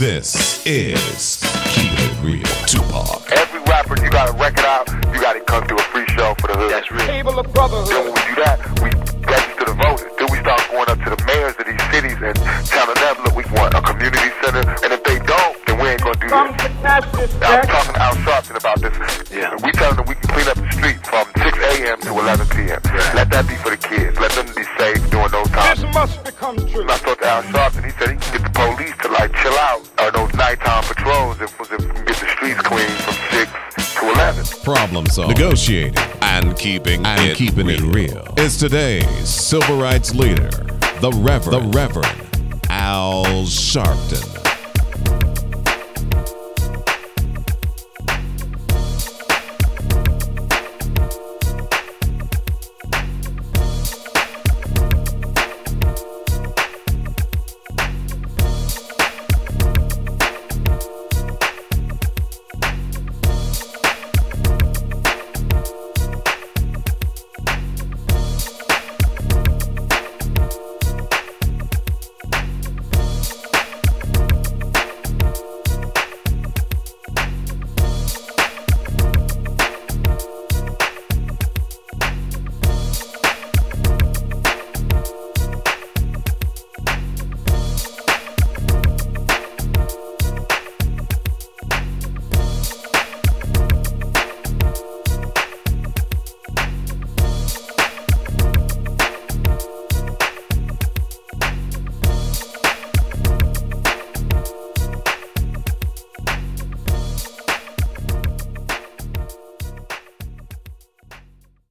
This is Keep It Real Tupac. Every rapper, you got a record out, you got to come to a free show for the hood. That's real. Table of brotherhood. Then when we do that, we register the voters. Then we start going up to the mayors of these cities and telling them, look, we want a community center. And if they don't, then we ain't going to do Come this. to pass this, I'm talking to Al Sharpton about this. Yeah. We tell them we can clean up the street from 6 a.m. to 11 p.m. Right. Let that be for the kids. Let them be safe during those times. This must become true. I talked to Al Sharpton, he said he can get the police to like chill out on those nighttime patrols if we can get the streets clean from 6 to 11. Problem solving, negotiating, and keeping it real. It's today's civil rights leader, the Reverend Al Sharpton.